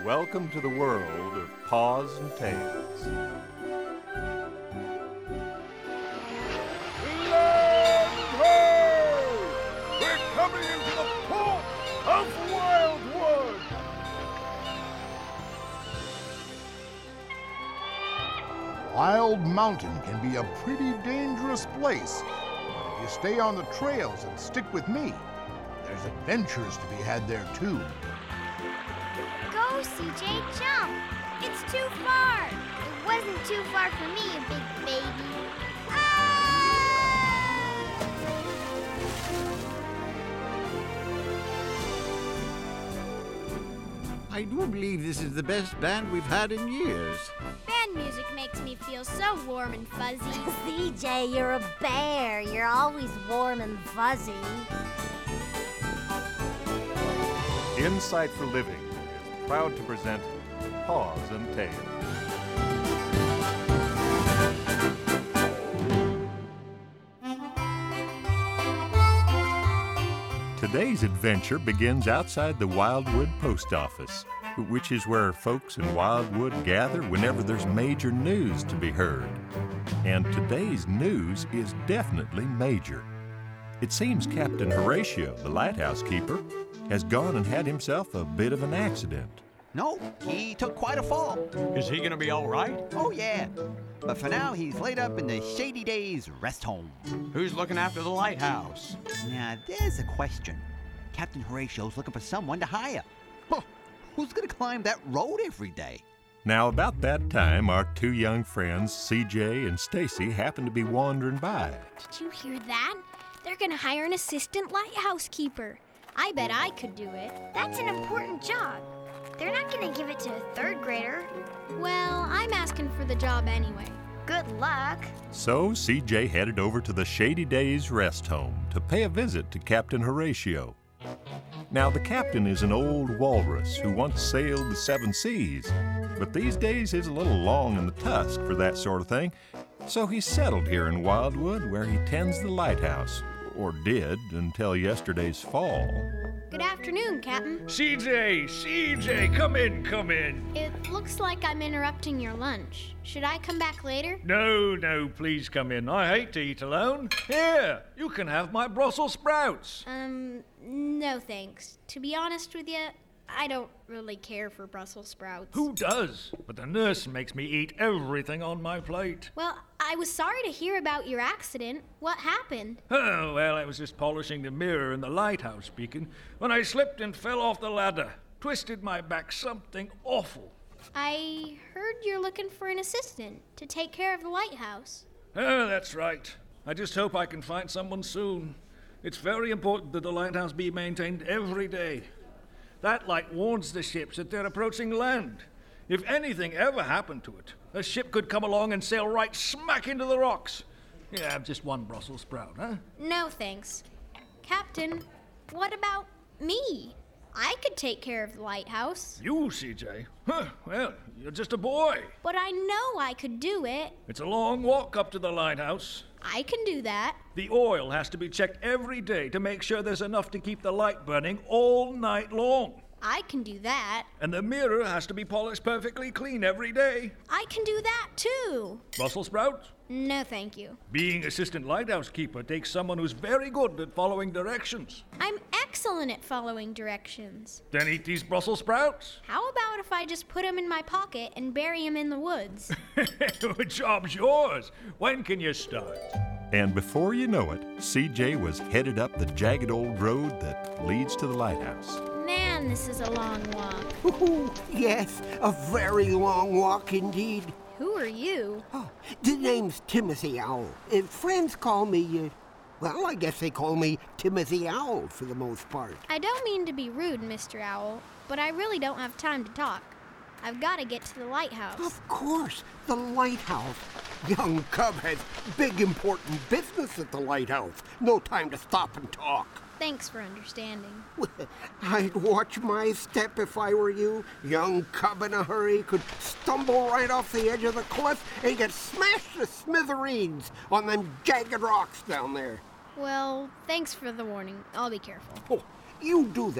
welcome to the world of Paws and Tails. Land ho! We're coming into the port of Wildwood! Wild Mountain can be a pretty dangerous place, but if you stay on the trails and stick with me, there's adventures to be had there too. Go, CJ, jump! It's too far! It wasn't too far for me, you big baby. I do believe this is the best band we've had in years. Band music makes me feel so warm and fuzzy. CJ, you're a bear. You're always warm and fuzzy. Insight for Living is proud to present Paws and Tails. Today's adventure begins outside the Wildwood Post Office, which is where folks in Wildwood gather whenever there's major news to be heard. And today's news is definitely major. It seems Captain Horatio, the lighthouse keeper, has gone and had himself a bit of an accident. No, he took quite a fall. Is he gonna be all right? Oh, yeah. But for now, he's laid up in the Shady Days rest home. Who's looking after the lighthouse? Now, there's a question. Captain Horatio's looking for someone to hire. Huh, who's gonna climb that road every day? Now, about that time, our two young friends, CJ and Stacy, happened to be wandering by. Did you hear that? They're gonna hire an assistant lighthouse keeper. I bet I could do it. That's an important job. They're not gonna give it to a third grader. Well, I'm asking for the job anyway. Good luck. So CJ headed over to the Shady Days rest home to pay a visit to Captain Horatio. Now, the captain is an old walrus who once sailed the seven seas, but these days is a little long in the tusk for that sort of thing, so he's settled here in Wildwood where he tends the lighthouse, or did until yesterday's fall. Good afternoon, Captain. CJ, come in. It looks like I'm interrupting your lunch. Should I come back later? No, please come in. I hate to eat alone. Here, you can have my Brussels sprouts. No thanks. To be honest with you, I don't really care for Brussels sprouts. Who does? But the nurse makes me eat everything on my plate. Well, I was sorry to hear about your accident. What happened? Oh, well, I was just polishing the mirror in the lighthouse beacon when I slipped and fell off the ladder. Twisted my back, something awful. I heard you're looking for an assistant to take care of the lighthouse. Oh, that's right. I just hope I can find someone soon. It's very important that the lighthouse be maintained every day. That light warns the ships that they're approaching land. If anything ever happened to it, a ship could come along and sail right smack into the rocks. Yeah, just one Brussels sprout, huh? No, thanks. Captain, what about me? I could take care of the lighthouse. You, CJ? Huh, well, you're just a boy. But I know I could do it. It's a long walk up to the lighthouse. I can do that. The oil has to be checked every day to make sure there's enough to keep the light burning all night long. I can do that. And the mirror has to be polished perfectly clean every day. I can do that too. Brussels sprouts? No, thank you. Being assistant lighthouse keeper takes someone who's very good at following directions. I'm excellent at following directions. Then eat these Brussels sprouts. How about if I just put them in my pocket and bury them in the woods? The job's yours. When can you start? And before you know it, CJ was headed up the jagged old road that leads to the lighthouse. Man, this is a long walk. Ooh, yes, a very long walk indeed. Who are you? Oh, the name's Timothy Owl. Friends call me, well, I guess they call me Timothy Owl for the most part. I don't mean to be rude, Mr. Owl, but I really don't have time to talk. I've got to get to the lighthouse. Of course, the lighthouse. Young Cub has big, important business at the lighthouse. No time to stop and talk. Thanks for understanding. I'd watch my step if I were you. Young Cub in a hurry could stumble right off the edge of the cliff and get smashed to smithereens on them jagged rocks down there. Well, thanks for the warning. I'll be careful. Oh, you do that.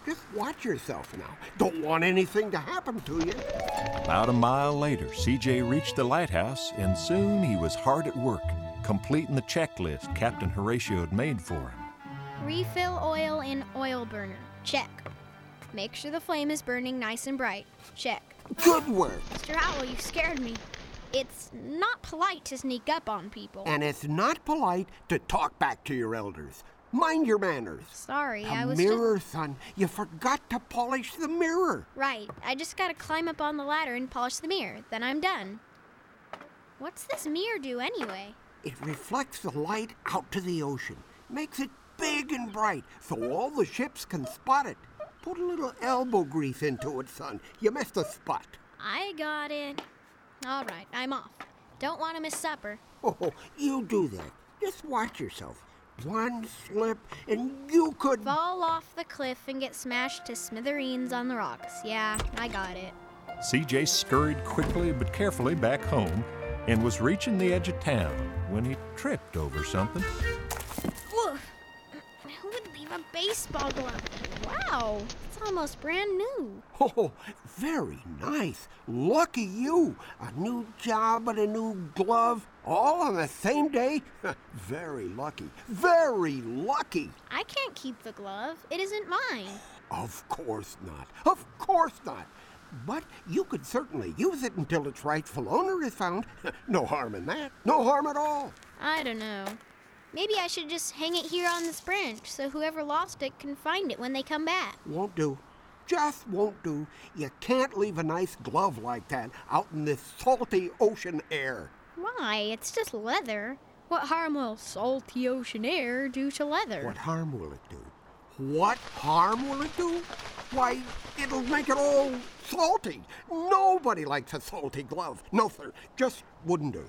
Just watch yourself now. Don't want anything to happen to you. About a mile later, CJ reached the lighthouse, and soon he was hard at work, completing the checklist Captain Horatio had made for him. Refill oil in oil burner. Check. Make sure the flame is burning nice and bright. Check. Good work. Mr. Howell, you scared me. It's not polite to sneak up on people. And it's not polite to talk back to your elders. Mind your manners. Sorry, I was mirror, son. You forgot to polish the mirror. Right. I just gotta climb up on the ladder and polish the mirror. Then I'm done. What's this mirror do anyway? It reflects the light out to the ocean. Makes it big and bright so all the ships can spot it. Put a little elbow grease into it, son. You missed a spot. I got it. All right, I'm off. Don't want to miss supper. Oh, you do that. Just watch yourself. One slip, and you could fall off the cliff and get smashed to smithereens on the rocks. Yeah, I got it. CJ scurried quickly but carefully back home and was reaching the edge of town when he tripped over something. Oof. Who would leave a baseball glove? Wow, it's almost brand new. Oh, very nice. Lucky you. A new job and a new glove, all on the same day? Very lucky. Very lucky. I can't keep the glove. It isn't mine. Of course not. Of course not. But you could certainly use it until its rightful owner is found. No harm in that. No harm at all. I don't know. Maybe I should just hang it here on this branch so whoever lost it can find it when they come back. Won't do. Just won't do. You can't leave a nice glove like that out in this salty ocean air. Why? It's just leather. What harm will salty ocean air do to leather? What harm will it do? What harm will it do? Why, it'll make it all salty. Nobody likes a salty glove. No, sir. Just wouldn't do.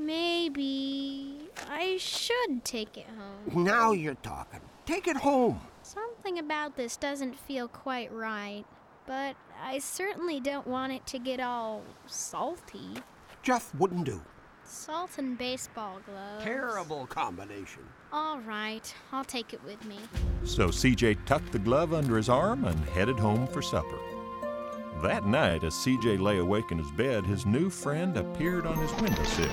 Maybe I should take it home. Now you're talking. Take it home. Something about this doesn't feel quite right, but I certainly don't want it to get all salty. Just wouldn't do. Salt and baseball gloves. Terrible combination. All right, I'll take it with me. So CJ tucked the glove under his arm and headed home for supper. That night, as CJ lay awake in his bed, his new friend appeared on his windowsill.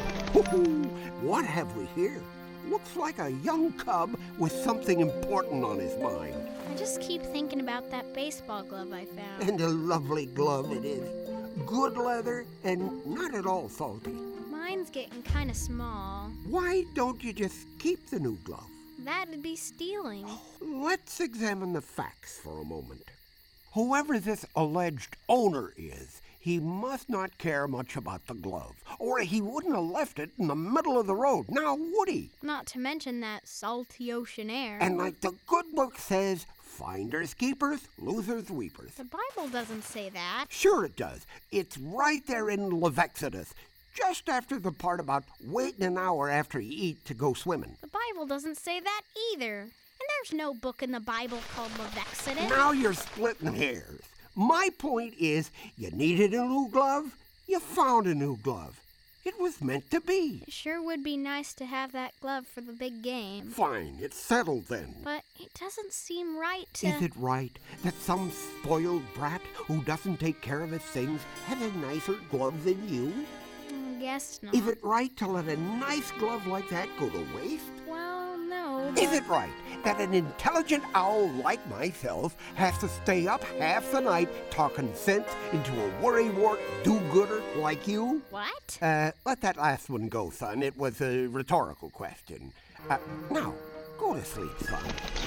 What have we here? Looks like a young cub with something important on his mind. I just keep thinking about that baseball glove I found. And a lovely glove it is. Good leather and not at all salty. Mine's getting kind of small. Why don't you just keep the new glove? That'd be stealing. Let's examine the facts for a moment. Whoever this alleged owner is, he must not care much about the glove, or he wouldn't have left it in the middle of the road, now would he? Not to mention that salty ocean air. And like the good book says, finders keepers, losers weepers. The Bible doesn't say that. Sure it does. It's right there in Levexodus, just after the part about waiting an hour after you eat to go swimming. The Bible doesn't say that either. And there's no book in the Bible called Levexodus. Now you're splitting hairs. My point is, you needed a new glove, you found a new glove. It was meant to be. It sure would be nice to have that glove for the big game. Fine, it's settled then. But it doesn't seem right to... Is it right that some spoiled brat who doesn't take care of his things has a nicer glove than you? I guess not. Is it right to let a nice glove like that go to waste? Well, no. Is it right that an intelligent owl like myself has to stay up half the night talking sense into a worrywart do-gooder like you? What? Let that last one go, son. It was a rhetorical question. Now, go to sleep, son.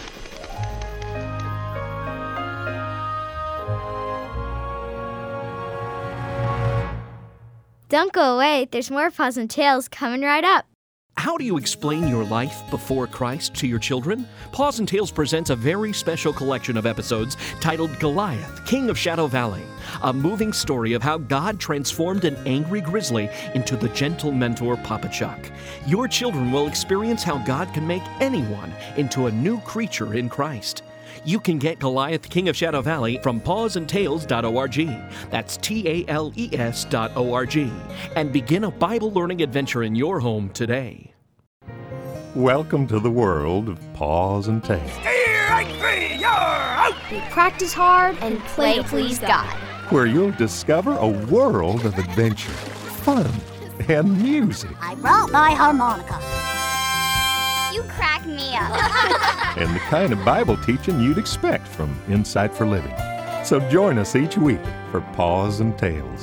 Don't go away. There's more Paws and Tales coming right up. How do you explain your life before Christ to your children? Paws and Tales presents a very special collection of episodes titled Goliath, King of Shadow Valley, a moving story of how God transformed an angry grizzly into the gentle mentor Papa Chuck. Your children will experience how God can make anyone into a new creature in Christ. You can get Goliath, King of Shadow Valley from pawsandtales.org. That's TALES.org. And begin a Bible learning adventure in your home today. Welcome to the world of Paws and Tales. Here I 3, you're out! We practice hard and play to please God. Where you'll discover a world of adventure, fun, and music. I brought my harmonica. You crack me up. And the kind of Bible teaching you'd expect from Insight for Living. So join us each week for Paws and Tales.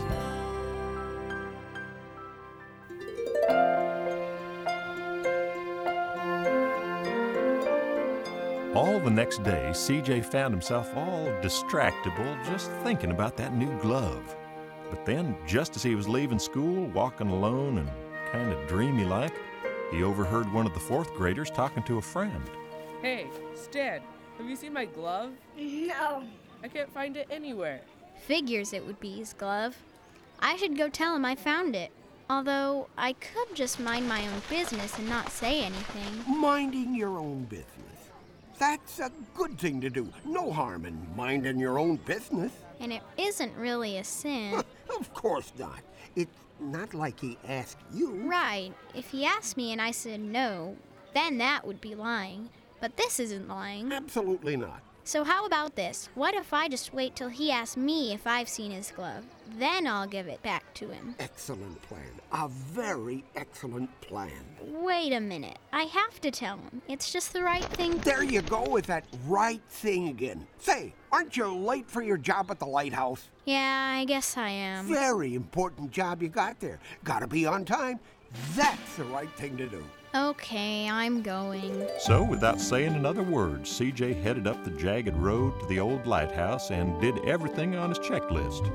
All the next day, CJ found himself all distractible just thinking about that new glove. But then, just as he was leaving school, walking alone and kind of dreamy-like, he overheard one of the fourth graders talking to a friend. Hey, Stan, have you seen my glove? No. I can't find it anywhere. Figures it would be his glove. I should go tell him I found it. Although, I could just mind my own business and not say anything. Minding your own business. That's a good thing to do. No harm in minding your own business. And it isn't really a sin. Of course not. It's not like he asked you. Right. If he asked me and I said no, then that would be lying. But this isn't lying. Absolutely not. So how about this? What if I just wait till he asks me if I've seen his glove? Then I'll give it back to him. Excellent plan. A very excellent plan. Wait a minute. I have to tell him. It's just the right thing. There you go with that right thing again. Say, aren't you late for your job at the lighthouse? Yeah, I guess I am. Very important job you got there. Gotta be on time. That's the right thing to do. Okay, I'm going. So, without saying another word, CJ headed up the jagged road to the old lighthouse and did everything on his checklist.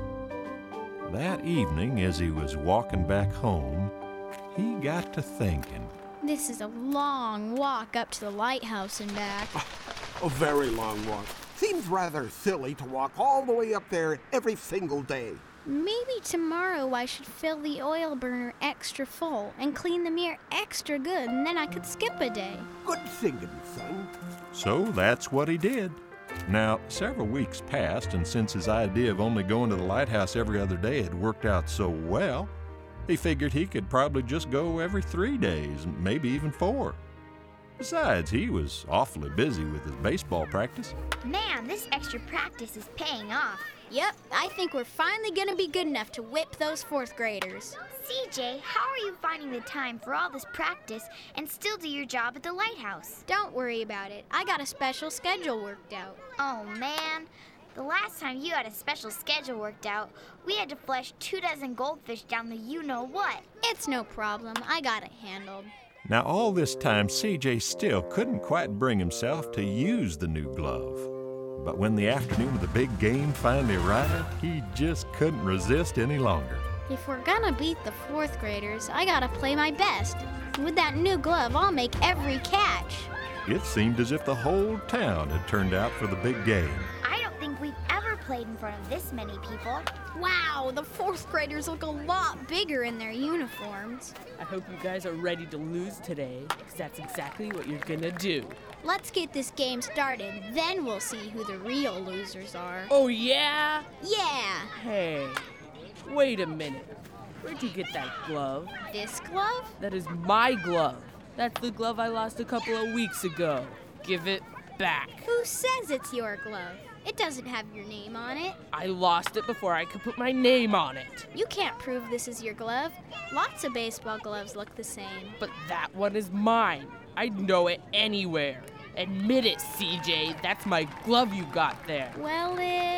That evening, as he was walking back home, he got to thinking. This is a long walk up to the lighthouse and back. A very long walk. Seems rather silly to walk all the way up there every single day. Maybe tomorrow I should fill the oil burner extra full and clean the mirror extra good, and then I could skip a day. Good thinking, son. So that's what he did. Now, several weeks passed, and since his idea of only going to the lighthouse every other day had worked out so well, he figured he could probably just go every 3 days, maybe even 4. Besides, he was awfully busy with his baseball practice. Man, this extra practice is paying off. Yep, I think we're finally gonna be good enough to whip those fourth graders. CJ, how are you finding the time for all this practice and still do your job at the lighthouse? Don't worry about it. I got a special schedule worked out. Oh, man. The last time you had a special schedule worked out, we had to flush 24 goldfish down the you-know-what. It's no problem. I got it handled. Now, all this time, CJ still couldn't quite bring himself to use the new glove. But when the afternoon of the big game finally arrived, he just couldn't resist any longer. If we're gonna beat the fourth graders, I gotta play my best. With that new glove, I'll make every catch. It seemed as if the whole town had turned out for the big game. I don't think we've ever played in front of this many people. Wow, the fourth graders look a lot bigger in their uniforms. I hope you guys are ready to lose today, because that's exactly what you're gonna do. Let's get this game started, then we'll see who the real losers are. Oh, yeah? Yeah! Hey, wait a minute. Where'd you get that glove? This glove? That is my glove. That's the glove I lost a couple of weeks ago. Give it back. Who says it's your glove? It doesn't have your name on it. I lost it before I could put my name on it. You can't prove this is your glove. Lots of baseball gloves look the same. But that one is mine. I'd know it anywhere. Admit it, CJ. That's my glove you got there. Well,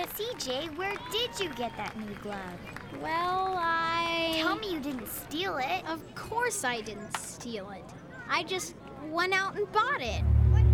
CJ, where did you get that new glove? Well, Tell me you didn't steal it. Of course I didn't steal it. I just went out and bought it.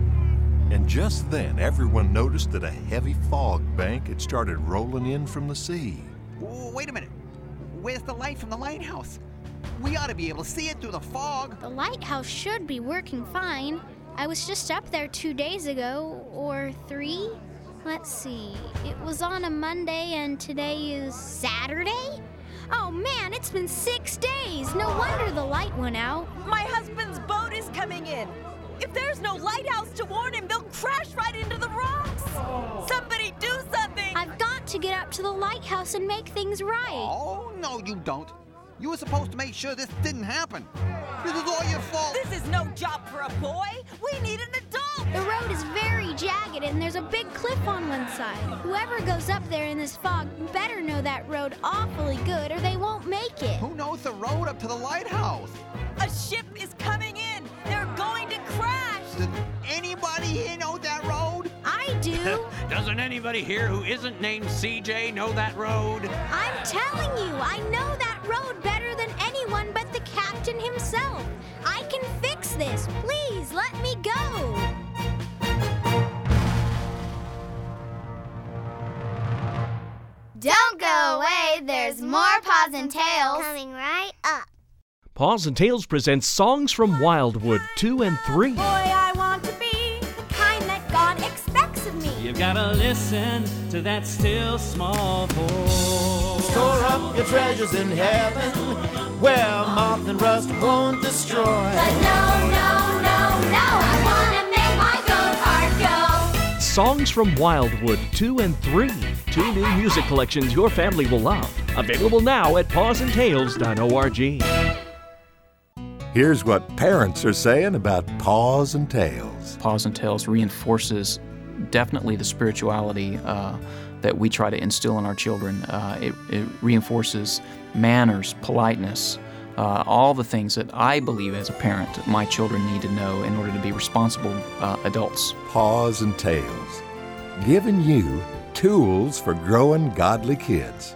And just then, everyone noticed that a heavy fog bank had started rolling in from the sea. Wait a minute. Where's the light from the lighthouse? We ought to be able to see it through the fog. The lighthouse should be working fine. I was just up there 2 days ago, or 3. Let's see. It was on a Monday, and today is Saturday? Oh man, it's been 6 days. No wonder the light went out. My husband's boat is coming in. If there's no lighthouse to warn him, they'll crash right into the rocks. Somebody do something. I've got to get up to the lighthouse and make things right. Oh, no, you don't. You were supposed to make sure this didn't happen. This is all your fault. This is no job for a boy. We need an adult. The road is very jagged and there's a big cliff on one side. Whoever goes up there in this fog better know that road awfully good or they won't make it. Who knows the road up to the lighthouse? A ship is coming in. They're going to crash. Does anybody here know that road? I do. Doesn't anybody here who isn't named CJ know that road? I'm telling you, I know that road better than anyone but the captain himself. I can fix this. Please let me go. Don't go away, there's more Paws and Tails. Coming right up. Paws and Tails presents Songs from Wildwood 2 and 3. Boy, I want to be the kind that God expects of me. You've gotta listen to that still small voice. Store up your treasures in heaven, where moth and rust won't destroy. But no, I wanna make my goat heart go. Songs from Wildwood 2 and 3. 2 new music collections your family will love. Available now at pawsandtails.org. Here's what parents are saying about Paws and Tails. Paws and Tails reinforces definitely the spirituality that we try to instill in our children. It reinforces manners, politeness, all the things that I believe as a parent my children need to know in order to be responsible adults. Paws and Tails, giving you tools for growing godly kids.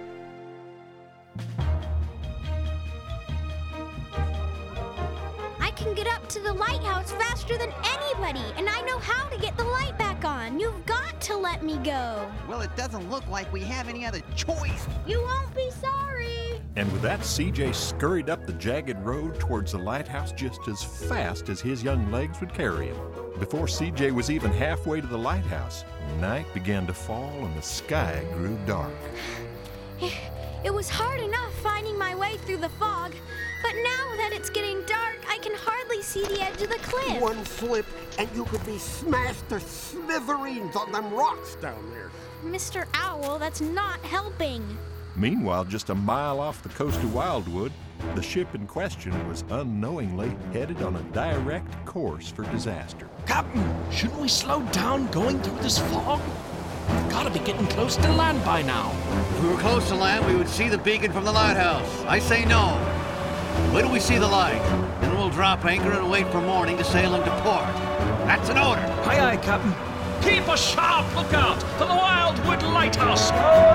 I can get up to the lighthouse faster than anybody, and I know how to get the light back on. You've got to let me go. Well, it doesn't look like we have any other choice. You won't be sorry. And with that, CJ scurried up the jagged road towards the lighthouse just as fast as his young legs would carry him. Before CJ was even halfway to the lighthouse, night began to fall and the sky grew dark. It was hard enough finding my way through the fog, but now that it's getting dark, I can hardly see the edge of the cliff. One slip and you could be smashed to smithereens on them rocks down there. Mr. Owl, that's not helping. Meanwhile, just a mile off the coast of Wildwood, the ship in question was unknowingly headed on a direct course for disaster. Captain, shouldn't we slow down going through this fog? We've got to be getting close to land by now. If we were close to land, we would see the beacon from the lighthouse. I say no. Wait till we see the light. Then we'll drop anchor and wait for morning to sail into port. That's an order. Aye, aye, Captain. Keep a sharp lookout for the Wildwood Lighthouse.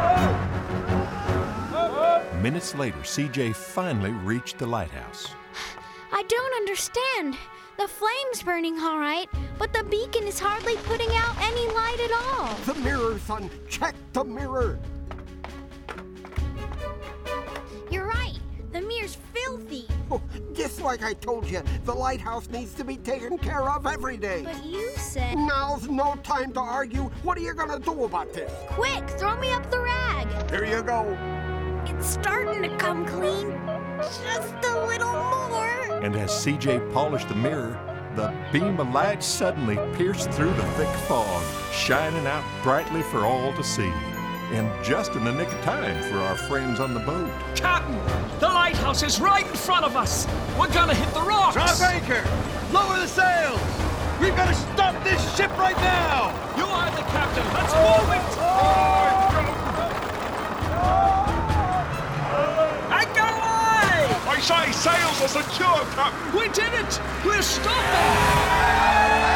Minutes later, CJ finally reached the lighthouse. I don't understand. The flame's burning all right, but the beacon is hardly putting out any light at all. The mirror, son. Check the mirror. You're right. The mirror's filthy. Oh, just like I told you, the lighthouse needs to be taken care of every day. But you said... Now's no time to argue. What are you gonna do about this? Quick, throw me up the rag. Here you go. It's starting to come clean. Just a little more. And as CJ polished the mirror, the beam of light suddenly pierced through the thick fog, shining out brightly for all to see. And just in the nick of time for our friends on the boat. Captain, the lighthouse is right in front of us. We're gonna hit the rocks. Drop anchor. Lower the sails. We've got to stop this ship right now. You are the captain. Let's move it. Anchor away! I say sails are secure, Captain. We did it. We're stopping.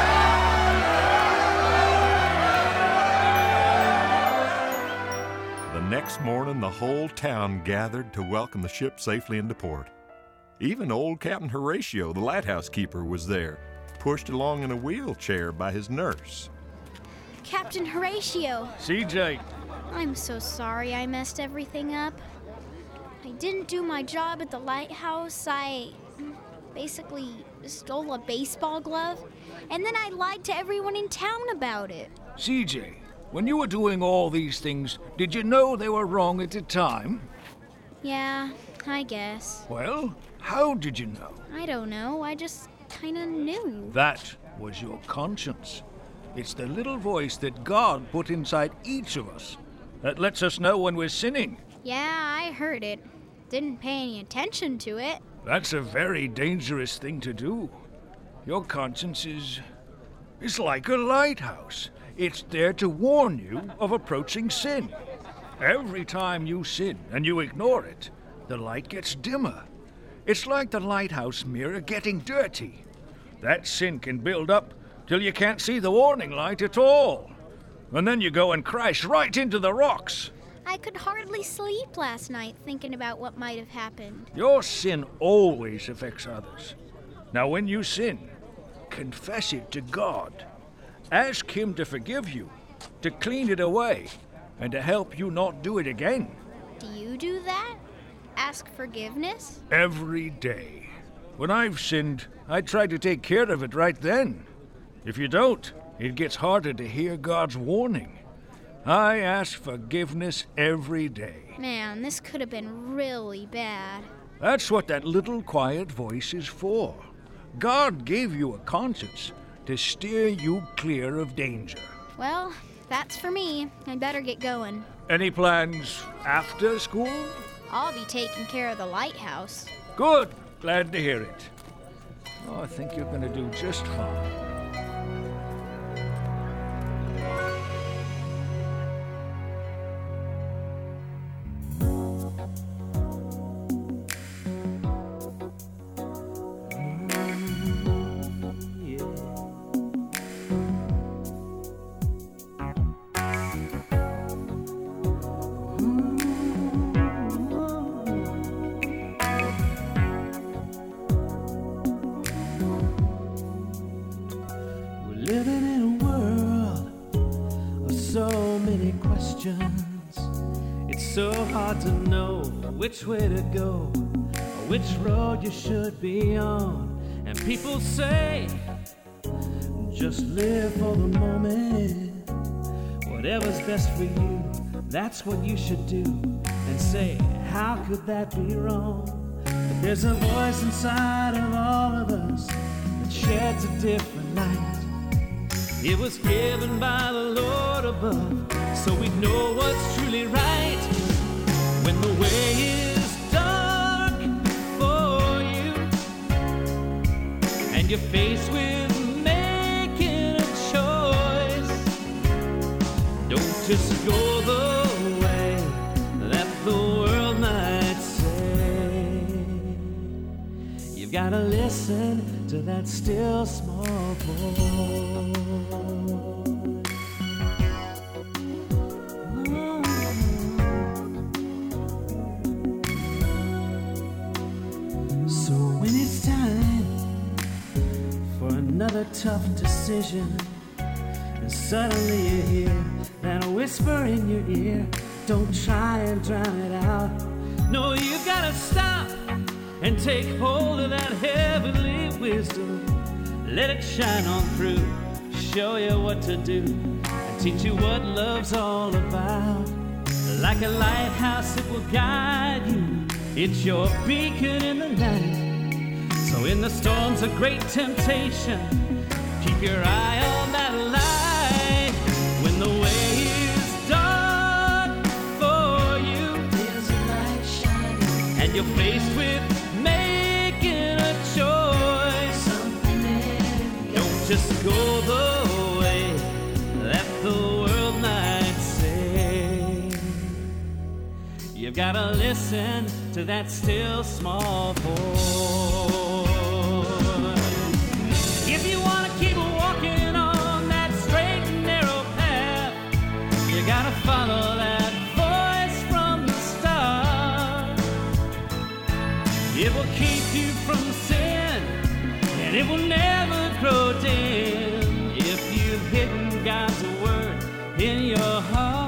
Next morning, the whole town gathered to welcome the ship safely into port. Even old Captain Horatio, the lighthouse keeper, was there, pushed along in a wheelchair by his nurse. Captain Horatio. CJ. I'm so sorry I messed everything up. I didn't do my job at the lighthouse. I basically stole a baseball glove, and then I lied to everyone in town about it. CJ. When you were doing all these things, did you know they were wrong at the time? Yeah, I guess. Well, how did you know? I don't know. I just kind of knew. That was your conscience. It's the little voice that God put inside each of us that lets us know when we're sinning. Yeah, I heard it. Didn't pay any attention to it. That's a very dangerous thing to do. Your conscience is is like a lighthouse. It's there to warn you of approaching sin. Every time you sin and you ignore it, the light gets dimmer. It's like the lighthouse mirror getting dirty. That sin can build up till you can't see the warning light at all. And then you go and crash right into the rocks. I could hardly sleep last night thinking about what might have happened. Your sin always affects others. Now, when you sin, confess it to God. Ask Him to forgive you, to clean it away, and to help you not do it again. Do you do that? Ask forgiveness? Every day. When I've sinned, I try to take care of it right then. If you don't, it gets harder to hear God's warning. I ask forgiveness every day. Man, this could have been really bad. That's what that little quiet voice is for. God gave you a conscience to steer you clear of danger. Well, that's for me. I better get going. Any plans after school? I'll be taking care of the lighthouse. Good. Glad to hear it. Oh, I think you're going to do just fine. Living in a world of so many questions. It's so hard to know which way to go or which road you should be on. And people say, just live for the moment. Whatever's best for you, that's what you should do. And say, how could that be wrong? But there's a voice inside of all of us that sheds a different light. It was given by the Lord above, so we know what's truly right. When the way is dark for you, and you're faced with making a choice, don't just go the way that the world might say. You've gotta listen to that still small voice. So when it's time for another tough decision, and suddenly you hear that whisper in your ear, don't try and drown it out. No, you gotta stop and take hold of that heavenly wisdom. Let it shine on through, show you what to do, and teach you what love's all about. Like a lighthouse, it will guide you. It's your beacon in the night. So in the storms of great temptation, keep your eye on that light. When the way is dark for you, there's a light shining, and you're faced with making a choice. Don't just go the way that the world might say. You've gotta listen to that still small voice. If you wanna keep walking on that straight and narrow path, you gotta follow that voice from the start. It will keep you from sin, and it will never grow dim if you've hidden God's word in your heart.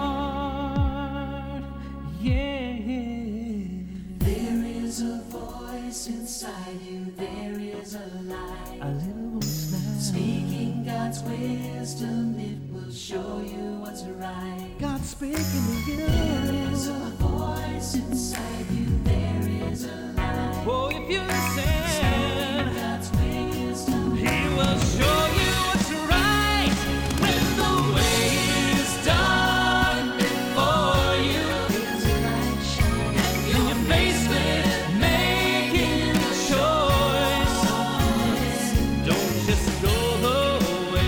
Inside you there is a light, a little voice now, speaking God's wisdom. It will show you what's right. God's speaking to you. There is a voice inside you. There is a light. Oh, if you listen, speaking God's wisdom, He will show you what's right. When the way is dark before you, there's a light shining, and you're faced with go the way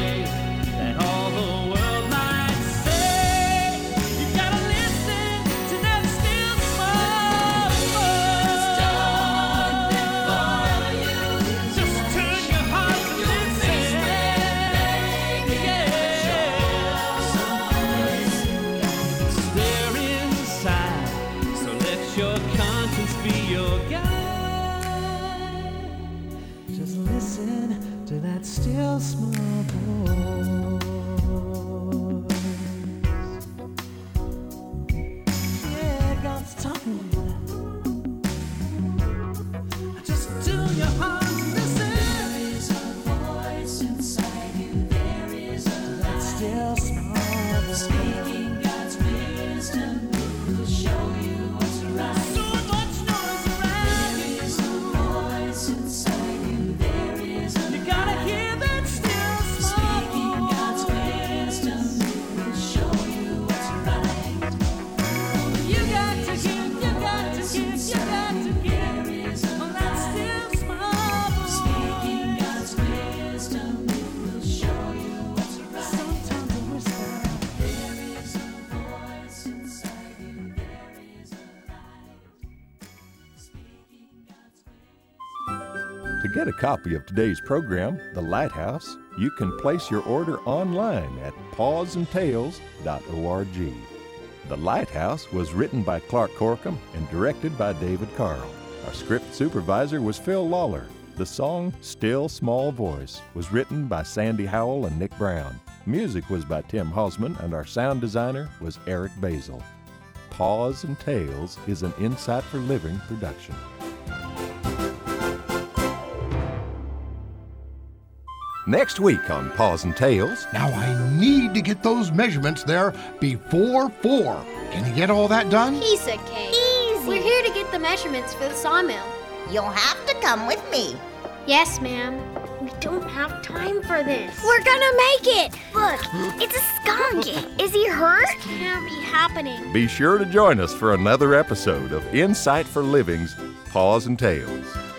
To get a copy of today's program, The Lighthouse, you can place your order online at pawsandtails.org. The Lighthouse was written by Clark Corkum and directed by David Carl. Our script supervisor was Phil Lawler. The song Still Small Voice was written by Sandy Howell and Nick Brown. Music was by Tim Hausman, and our sound designer was Eric Basil. Paws and Tales is an Insight for Living production. Next week on Paws and Tales. Now I need to get those measurements there before 4. Can you get all that done? Piece of cake. Easy. We're here to get the measurements for the sawmill. You'll have to come with me. Yes, ma'am. We don't have time for this. We're gonna make it! Look, it's a skunk. Is he hurt? This can't be happening. Be sure to join us for another episode of Insight for Living's Paws and Tales.